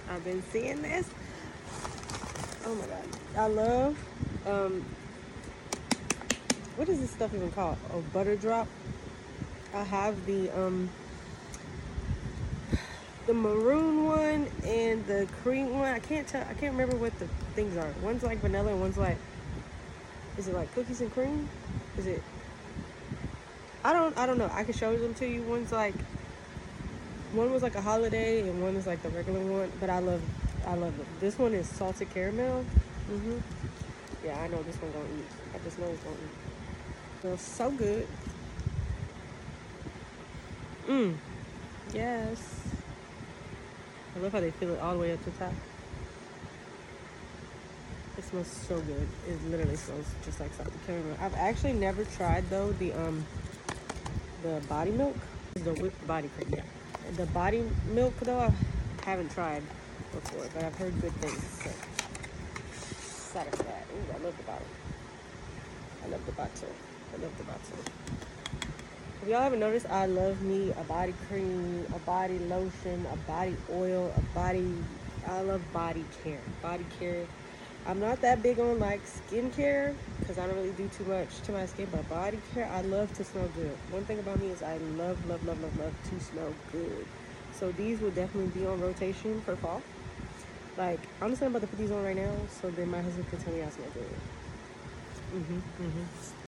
I've been seeing this. Oh my god. I love, what is this stuff even called? Oh, butter drop. I have the maroon one and the cream one. I can't remember what the things are. One's like vanilla and one's like, is it like cookies and cream? Is it? I don't know. I can show them to you. One was like a holiday and one is like the regular one. But I love them. This one is salted caramel. Yeah, I know this one gonna eat. I just know it's gonna eat. Smells so good. Yes. I love how they fill it all the way up to the top. It smells so good. It literally smells just like salted caramel. I've actually never tried though the body milk. The whipped body cream. Yeah. The body milk though I haven't tried before, but I've heard good things. So excited for that. Ooh, I love the bottle. I love the bottle. If y'all haven't noticed, I love me a body cream, a body lotion, a body oil, I love body care. Body care. I'm not that big on like skincare because I don't really do too much to my skin, but body care, I love to smell good. One thing about me is I love to smell good. So these will definitely be on rotation for fall. Like, honestly, I'm about to put these on right now so then my husband can tell me I smell good.